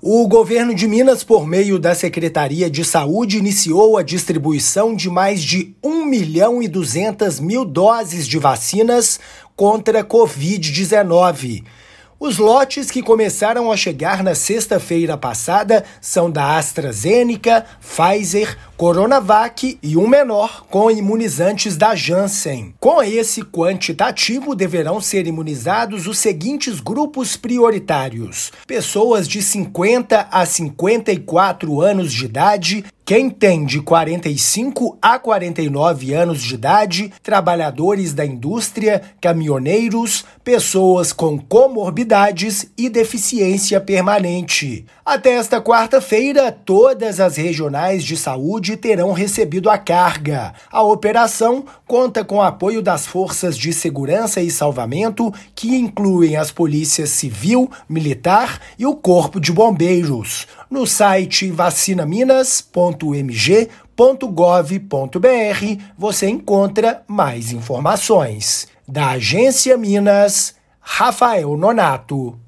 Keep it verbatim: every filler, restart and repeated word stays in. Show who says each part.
Speaker 1: O governo de Minas, por meio da Secretaria de Saúde, iniciou a distribuição de mais de um milhão e duzentas mil doses de vacinas contra a covid dezenove. Os lotes que começaram a chegar na sexta-feira passada são da AstraZeneca, Pfizer, Coronavac e um menor com imunizantes da Janssen. Com esse quantitativo, deverão ser imunizados os seguintes grupos prioritários: pessoas de cinquenta a cinquenta e quatro anos de idade, quem tem de quarenta e cinco a quarenta e nove anos de idade, trabalhadores da indústria, caminhoneiros, pessoas com comorbidades e deficiência permanente. Até esta quarta-feira, todas as regionais de saúde terão recebido a carga. A operação conta com o apoio das forças de segurança e salvamento, que incluem as polícias civil, militar e o corpo de bombeiros. No site vacina minas ponto m g ponto gov ponto b r você encontra mais informações. Da Agência Minas, Rafael Nonato.